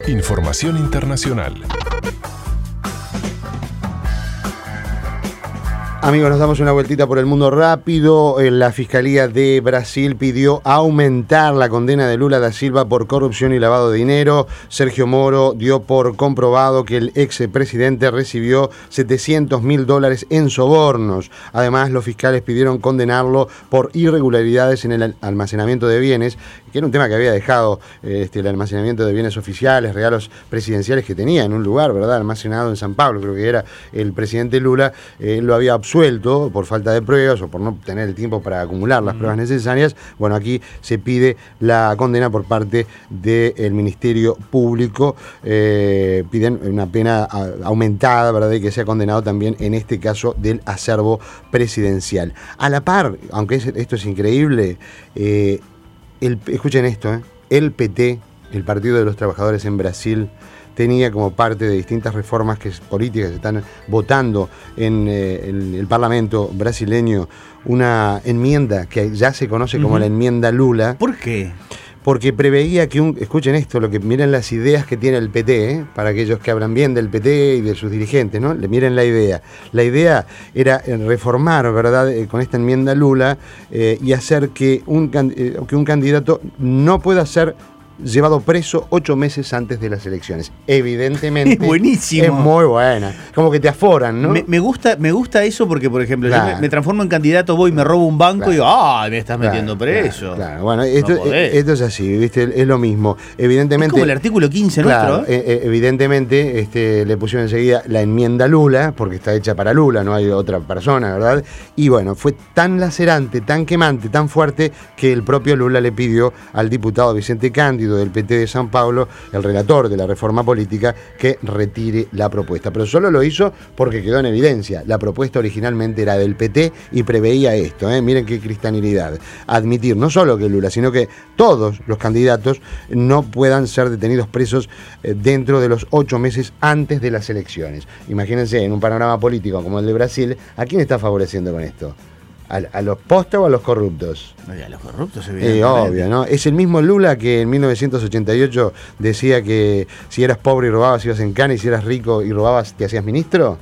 Información internacional. Amigos, nos damos una vueltita por el mundo rápido. La Fiscalía de Brasil pidió aumentar la condena de Lula da Silva por corrupción y lavado de dinero. Sergio Moro dio por comprobado que el expresidente recibió $700.000 en sobornos. Además, los fiscales pidieron condenarlo por irregularidades en el almacenamiento de bienes, que era un tema que había dejado el almacenamiento de bienes oficiales, regalos presidenciales que tenía en un lugar, ¿verdad?, almacenado en San Pablo, creo que era el presidente Lula. Lo había absuelto por falta de pruebas o por no tener el tiempo para acumular las pruebas necesarias. Bueno, aquí se pide la condena por parte del Ministerio Público. Piden una pena aumentada, ¿verdad?, y que sea condenado también en este caso del acervo presidencial. A la par, aunque esto es increíble, escuchen esto, el PT, el Partido de los Trabajadores en Brasil, tenía como parte de distintas reformas políticas que se están votando en el Parlamento brasileño una enmienda que ya se conoce como la enmienda Lula. ¿Por qué? Porque preveía que escuchen esto, miren las ideas que tiene el PT, para aquellos que hablan bien del PT y de sus dirigentes, ¿no? Miren la idea. La idea era reformar, ¿verdad?, con esta enmienda Lula, y hacer que un candidato no pueda ser llevado preso 8 meses antes de las elecciones. Evidentemente. Es buenísimo. Es muy buena. Como que te aforan, ¿no? Me gusta eso porque, por ejemplo, claro, yo me transformo en candidato, voy, me robo un banco y digo, me estás metiendo preso. Claro. Bueno, esto es así, ¿viste? Es lo mismo. Evidentemente. Es como el artículo 15 nuestro. Evidentemente, le pusieron enseguida la enmienda Lula, porque está hecha para Lula, no hay otra persona, ¿verdad? Y bueno, fue tan lacerante, tan quemante, tan fuerte, que el propio Lula le pidió al diputado Vicente Cándido del PT de San Pablo, el relator de la reforma política, que retire la propuesta. Pero solo lo hizo porque quedó en evidencia. La propuesta originalmente era del PT y preveía esto, miren qué cristianidad. Admitir no solo que Lula, sino que todos los candidatos no puedan ser detenidos presos dentro de los 8 meses antes de las elecciones. Imagínense, en un panorama político como el de Brasil, ¿a quién está favoreciendo con esto? ¿A los postas o a los corruptos? A los corruptos, evidentemente. Obvio, ¿no? Es el mismo Lula que en 1988 decía que si eras pobre y robabas ibas en cana, y si eras rico y robabas te hacías ministro.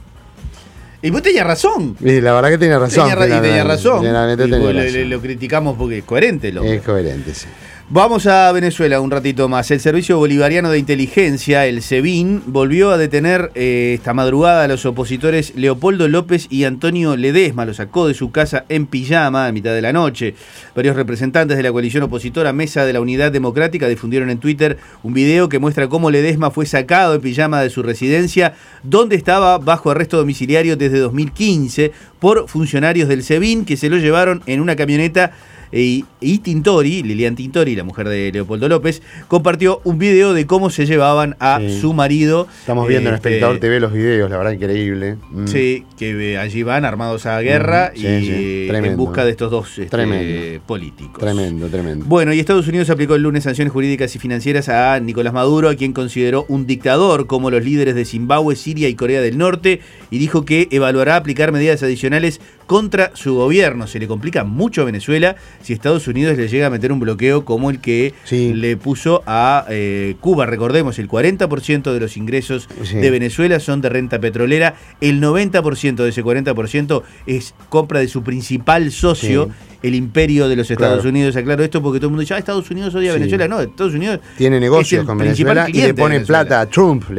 Y vos tenías razón. Y la verdad que tenía razón. Tenía razón. Razón. Lo criticamos porque es coherente. Es coherente, sí. Vamos a Venezuela un ratito más. El Servicio Bolivariano de Inteligencia, el SEBIN, volvió a detener esta madrugada a los opositores Leopoldo López y Antonio Ledesma. Lo sacó de su casa en pijama a mitad de la noche. Varios representantes de la coalición opositora Mesa de la Unidad Democrática difundieron en Twitter un video que muestra cómo Ledesma fue sacado en pijama de su residencia, donde estaba bajo arresto domiciliario desde 2015 por funcionarios del SEBIN, que se lo llevaron en una camioneta. Y Lilian Tintori, la mujer de Leopoldo López, compartió un video de cómo se llevaban a su marido. Estamos viendo en Espectador TV los videos, la verdad, increíble. Sí, que allí van armados a guerra en busca de estos dos políticos. Tremendo. Bueno, y Estados Unidos aplicó el lunes sanciones jurídicas y financieras a Nicolás Maduro, a quien consideró un dictador, como los líderes de Zimbabue, Siria y Corea del Norte, y dijo que evaluará aplicar medidas adicionales contra su gobierno. Se le complica mucho a Venezuela si Estados Unidos le llega a meter un bloqueo como el que le puso a Cuba. Recordemos, el 40% de los ingresos de Venezuela son de renta petrolera, el 90% de ese 40% es compra de su principal socio, el imperio de los Estados Unidos. Aclaro esto porque todo el mundo dice, Estados Unidos odia a Venezuela. No, Estados Unidos tiene negocios con Venezuela y le pone plata a Trump,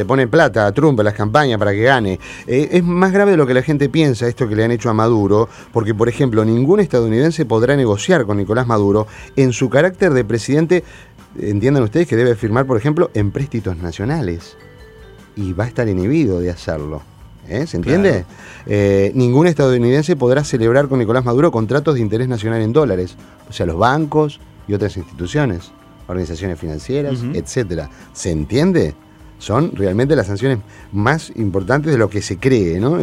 a las campañas para que gane. Es más grave de lo que la gente piensa esto que le han hecho a Maduro, porque, por ejemplo, ningún estadounidense podrá negociar con Nicolás Maduro en su carácter de presidente. Entiendan ustedes que debe firmar, por ejemplo, empréstitos nacionales, y va a estar inhibido de hacerlo. ¿Se entiende? Claro. Ningún estadounidense podrá celebrar con Nicolás Maduro contratos de interés nacional en dólares, o sea, los bancos y otras instituciones, organizaciones financieras, etcétera. ¿Se entiende? son realmente las sanciones más importantes de lo que se cree, ¿no?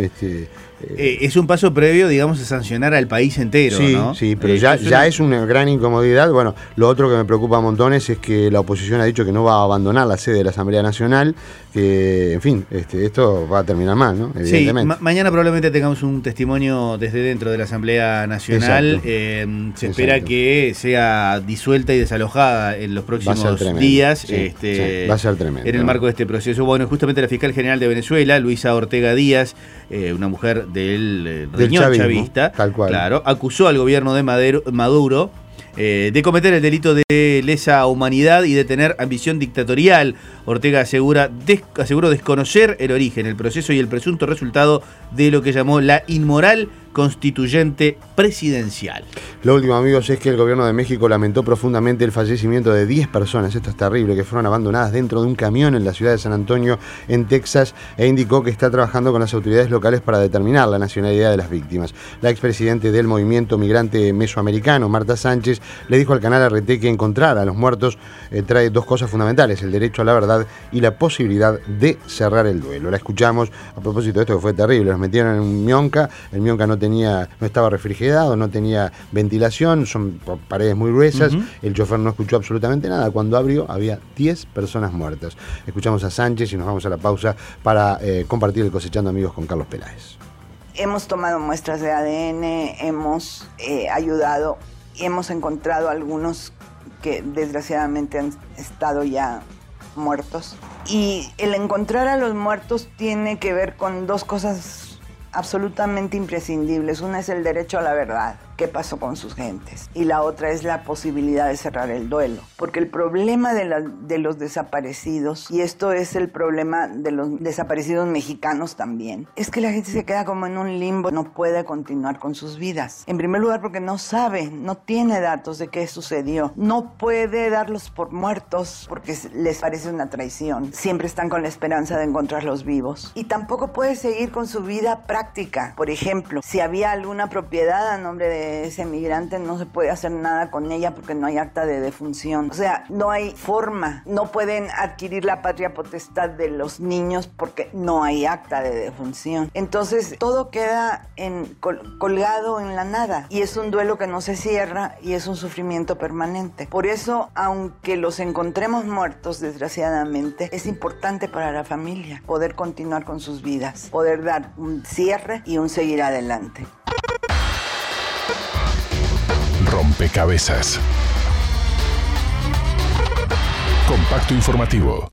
Es un paso previo, digamos, a sancionar al país entero, sí, ¿no? Sí, pero ya es una gran incomodidad. Bueno, lo otro que me preocupa a montones es que la oposición ha dicho que no va a abandonar la sede de la Asamblea Nacional, que, en fin, esto va a terminar mal, ¿no? Evidentemente. Sí, mañana probablemente tengamos un testimonio desde dentro de la Asamblea Nacional. Se espera que sea disuelta y desalojada en los próximos días. Va a ser tremendo. En el marco de este proceso. Bueno, justamente la fiscal general de Venezuela, Luisa Ortega Díaz, una mujer del riñón chavista, tal cual. Claro, acusó al gobierno de Maduro de cometer el delito de lesa humanidad y de tener ambición dictatorial. Ortega aseguró desconocer el origen, el proceso y el presunto resultado de lo que llamó la inmoral constituyente presidencial. Lo último, amigos, es que el gobierno de México lamentó profundamente el fallecimiento de 10 personas, esto es terrible, que fueron abandonadas dentro de un camión en la ciudad de San Antonio, en Texas, e indicó que está trabajando con las autoridades locales para determinar la nacionalidad de las víctimas. La expresidente del movimiento migrante mesoamericano, Marta Sánchez, le dijo al canal RT que encontrar a los muertos trae dos cosas fundamentales: el derecho a la verdad y la posibilidad de cerrar el duelo. La escuchamos a propósito de esto que fue terrible. Los metieron en un Mionca, el Mionca no estaba refrigerado, no tenía ventilación, son paredes muy gruesas, el chofer no escuchó absolutamente nada. Cuando abrió había 10 personas muertas. Escuchamos a Sánchez y nos vamos a la pausa para compartir el Cosechando Amigos con Carlos Peláez. Hemos tomado muestras de ADN, hemos ayudado y hemos encontrado algunos que desgraciadamente han estado ya muertos. Y el encontrar a los muertos tiene que ver con dos cosas absolutamente imprescindibles. Una es el derecho a la verdad, qué pasó con sus gentes, y la otra es la posibilidad de cerrar el duelo, porque el problema de los desaparecidos, y esto es el problema de los desaparecidos mexicanos también, es que la gente se queda como en un limbo, no puede continuar con sus vidas. En primer lugar porque no sabe, no tiene datos de qué sucedió, no puede darlos por muertos porque les parece una traición, siempre están con la esperanza de encontrarlos vivos, y tampoco puede seguir con su vida práctica. Por ejemplo, si había alguna propiedad a nombre de ese migrante, no se puede hacer nada con ella porque no hay acta de defunción. O sea, no hay forma. No pueden adquirir la patria potestad de los niños porque no hay acta de defunción. Entonces, todo queda colgado en la nada. Y es un duelo que no se cierra y es un sufrimiento permanente. Por eso, aunque los encontremos muertos, desgraciadamente, es importante para la familia poder continuar con sus vidas, poder dar un cierre y un seguir adelante. Rompecabezas. Compacto informativo.